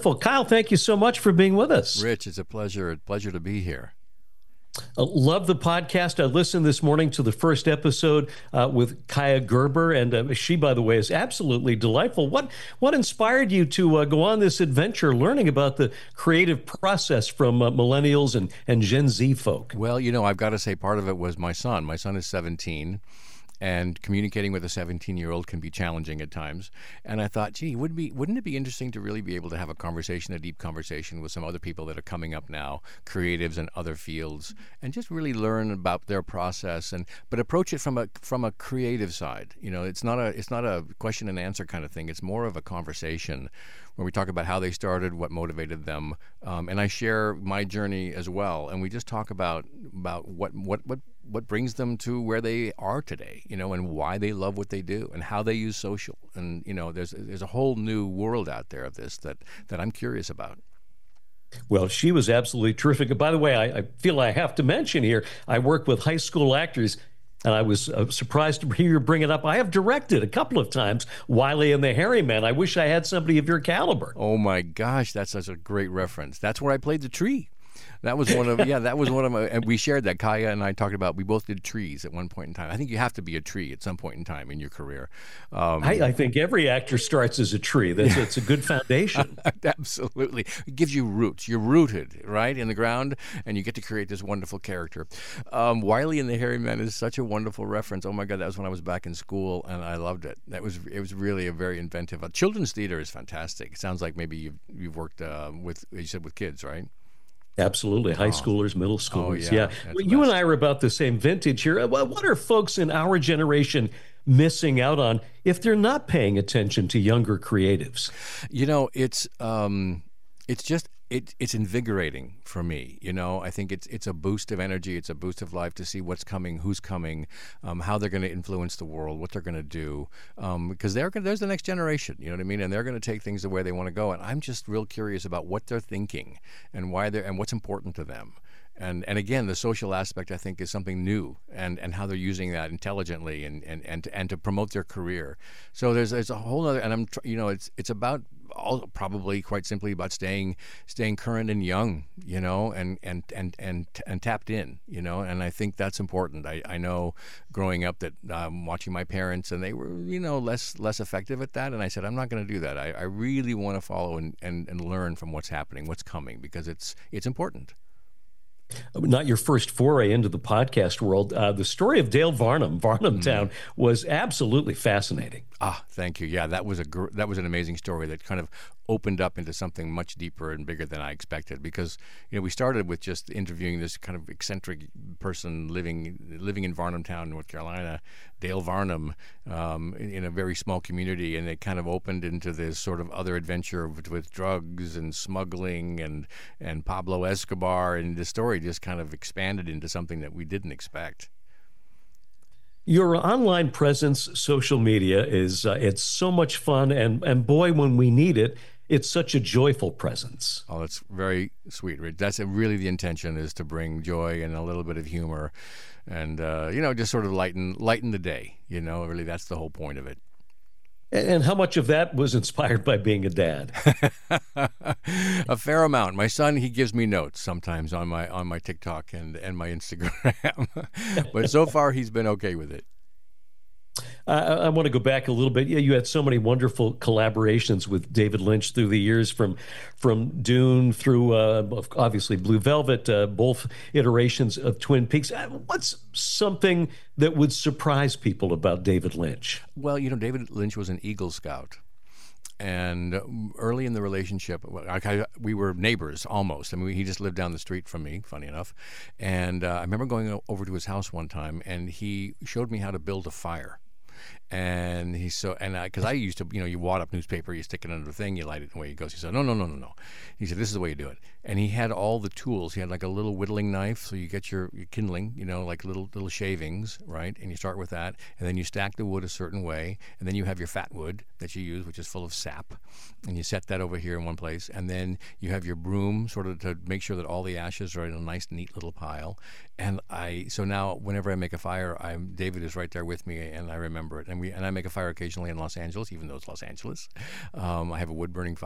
Wonderful. Kyle, thank you so much for being with us. Rich, it's a pleasure to be here. Love the podcast. I listened this morning to the first episode with Kaya Gerber, and she, by the way, is absolutely delightful. What inspired you to go on this adventure, learning about the creative process from millennials and Gen Z folk? Well, I've got to say part of it was my son. My son is 17. And communicating with a 17-year-old can be challenging at times. And I thought, gee, wouldn't it be interesting to really be able to have a deep conversation with some other people that are coming up now, creatives in other fields, and just really learn about their process, but approach it from a creative side. It's not a question and answer kind of thing. It's more of a conversation where we talk about how they started, what motivated them, and I share my journey as well. And we just talk about what brings them to where they are today, and why they love what they do and how they use social. And, there's a whole new world out there of this that I'm curious about. Well, she was absolutely terrific. By the way, I feel I have to mention here, I work with high school actors, and I was surprised to hear you bring it up. I have directed a couple of times Wiley and the Hairy Man. I wish I had somebody of your caliber. Oh, my gosh, that's such a great reference. That's where I played the tree. That was one of my, and we shared that. Kaya and I talked about, we both did trees at one point in time. I think you have to be a tree at some point in time in your career. I think every actor starts as a tree. It's a good foundation. Absolutely. It gives you roots. You're rooted, right, in the ground, and you get to create this wonderful character. Wiley and the Hairy Man is such a wonderful reference. Oh my God, that was when I was back in school, and I loved it. It was really a very inventive. Children's theater is fantastic. It sounds like maybe you've worked with, you said, with kids, right? Absolutely. High schoolers, middle schoolers. Yeah. Well, you and I are about the same vintage here. What are folks in our generation missing out on if they're not paying attention to younger creatives? It's invigorating for me. I think it's a boost of energy. It's a boost of life to see what's coming, who's coming, how they're going to influence the world, what they're going to do. Because there's the next generation, you know what I mean? And they're going to take things the way they want to go. And I'm just real curious about what they're thinking and and what's important to them. And again, the social aspect, I think, is something new, and how they're using that intelligently and to promote their career. So there's a whole other, and it's about probably quite simply about staying current and young, and tapped in, and I think that's important. I know growing up that watching my parents, and they were less effective at that, and I said, I'm not going to do that. I really want to follow and learn from what's happening, what's coming, because it's important. Not your first foray into the podcast world. The story of Dale Varnum, Varnumtown, was absolutely fascinating. Thank you. Yeah, that was an amazing story that kind of opened up into something much deeper and bigger than I expected. Because we started with just interviewing this kind of eccentric person living in Varnumtown, North Carolina, Dale Varnum, in a very small community, and it kind of opened into this sort of other adventure with drugs and smuggling and Pablo Escobar, and the story just kind of expanded into something that we didn't expect. Your online presence, social media, it's so much fun, and boy, when we need it, it's such a joyful presence. Oh, that's very sweet, Rich. That's really the intention, is to bring joy and a little bit of humor, and just sort of lighten the day. Really, that's the whole point of it. And how much of that was inspired by being a dad? A fair amount. My son, he gives me notes sometimes on my TikTok and my Instagram, but so far he's been okay with it. I want to go back a little bit. Yeah, you had so many wonderful collaborations with David Lynch through the years, from Dune through obviously Blue Velvet, both iterations of Twin Peaks. What's something that would surprise people about David Lynch? Well, David Lynch was an Eagle Scout. And early in the relationship, we were neighbors almost. I mean, he just lived down the street from me, funny enough. And I remember going over to his house one time, and he showed me how to build a fire. And because I used to, you wad up newspaper, you stick it under the thing, you light it, and away it goes. He said, no. He said, this is the way you do it. And he had all the tools. He had like a little whittling knife, so you get your kindling, like little shavings, right? And you start with that, and then you stack the wood a certain way, and then you have your fat wood that you use, which is full of sap, and you set that over here in one place, and then you have your broom, sort of to make sure that all the ashes are in a nice, neat little pile. And so now whenever I make a fire, David is right there with me, and I remember it. And I make a fire occasionally in Los Angeles, even though it's Los Angeles. I have a wood burning fire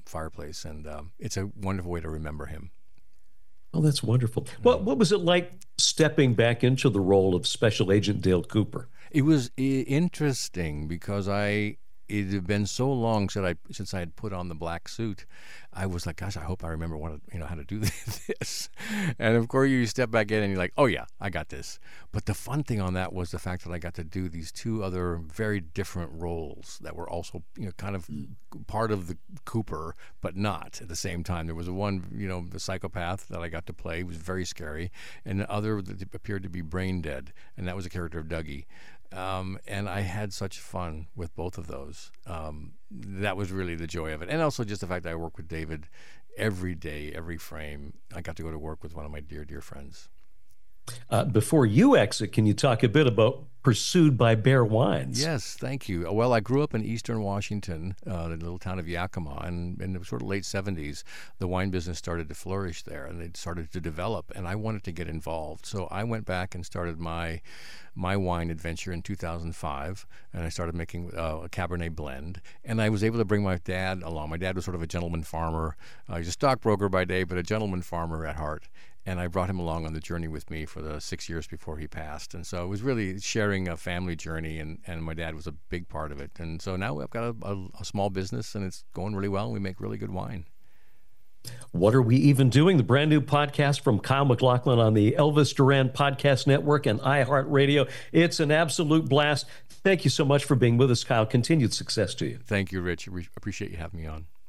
fireplace, and it's a wonderful way to remember him. Oh, that's wonderful. What was it like stepping back into the role of Special Agent Dale Cooper? It was interesting because it had been so long since I had put on the black suit. I was like, gosh, I hope I remember how to do this. And of course, you step back in and you're like, oh yeah, I got this. But the fun thing on that was the fact that I got to do these two other very different roles that were also, kind of part of the Cooper, but not at the same time. There was one, the psychopath that I got to play was very scary, and the other that appeared to be brain dead, and that was the character of Dougie. And I had such fun with both of those. That was really the joy of it. And also just the fact that I work with David every day, every frame. I got to go to work with one of my dear, dear friends. Before you exit, can you talk a bit about Pursued by Bear Wines? Yes, thank you. Well, I grew up in eastern Washington, the little town of Yakima, and in the sort of late 70s, the wine business started to flourish there, and it started to develop, and I wanted to get involved. So I went back and started my wine adventure in 2005, and I started making a Cabernet blend, and I was able to bring my dad along. My dad was sort of a gentleman farmer. He's a stockbroker by day, but a gentleman farmer at heart. And I brought him along on the journey with me for the 6 years before he passed. And so it was really sharing a family journey, and my dad was a big part of it. And so now I've got a small business, and it's going really well, and we make really good wine. What Are We Even Doing? The brand new podcast from Kyle MacLachlan on the Elvis Duran Podcast Network and iHeartRadio. It's an absolute blast. Thank you so much for being with us, Kyle. Continued success to you. Thank you, Rich. Appreciate you having me on.